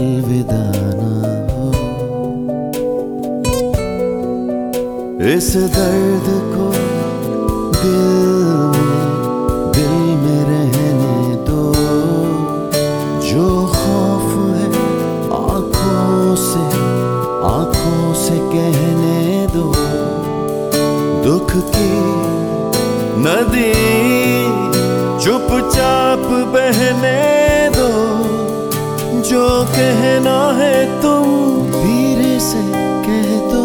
अलविदा ना हो। इस दर्द को दिल में रहने दो। जो खौफ है आंखों से कहने दो। दुख की नदी चुपचाप बहने दो। जो कहना है तुम धीरे से कह दो।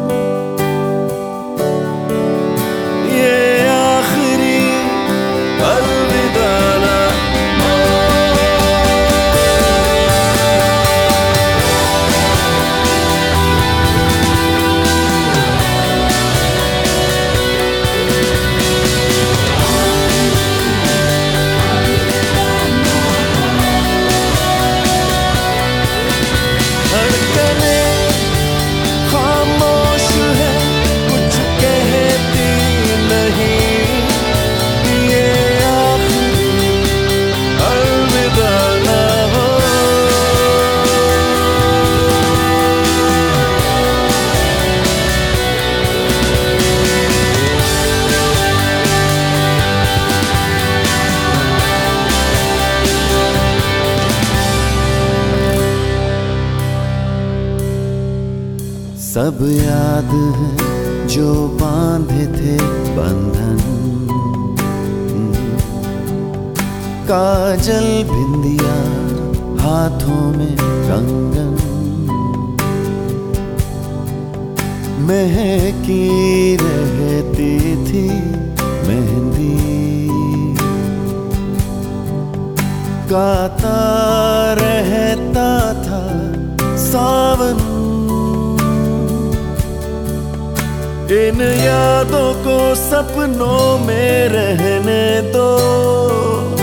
ये आखिरी अलविदा ना हो। सब याद है जो बांधे थे बंधन। काजल बिंदिया हाथों में कंगन। महकी रहती थी मेहंदी। गाता रहता था सावन। इन यादों को सपनों में रहने दो।